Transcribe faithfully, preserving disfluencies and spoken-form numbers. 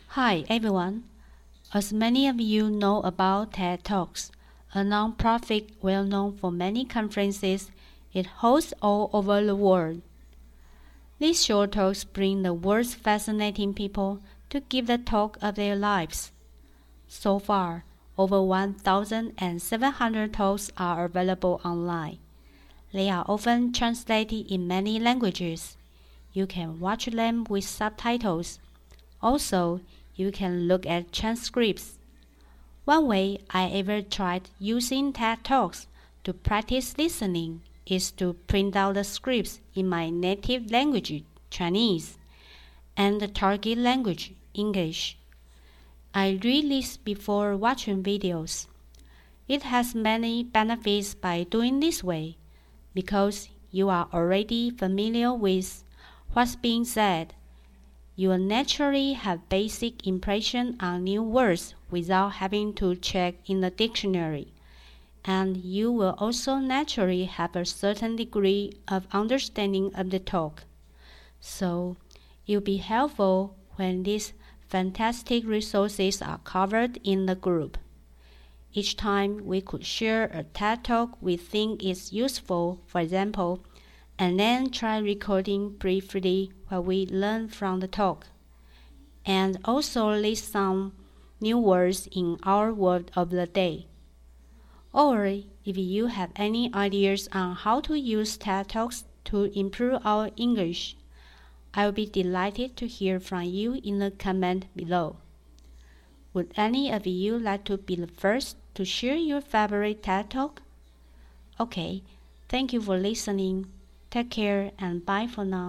Hi everyone. As many of you know about TED Talks, a non-profit well known for many conferences it hosts all over the world. These short talks bring the world's fascinating people to give the talk of their lives. So far, over one thousand seven hundred talks are available online. They are often translated in many languages. You can watch them with subtitles. Also, you can look at transcripts. One way I ever tried using TED Talks to practice listening is to print out the scripts in my native language, Chinese, and the target language, English. I read this before watching videos. It has many benefits by doing this way, because you are already familiar with what's being said. You will naturally have basic impression on new words without having to check in the dictionary, and you will also naturally have a certain degree of understanding of the talk. So, it will be helpful when these fantastic resources are covered in the group. Each time we could share a TED Talk we think is useful, for example, and then try recording briefly what we learned from the talk, and also list some new words in our word of the day. Or if you have any ideas on how to use TED Talks to improve our English, I will be delighted to hear from you in the comment below. Would any of you like to be the first to share your favorite TED Talk? Okay, thank you for listening. Take care and bye for now.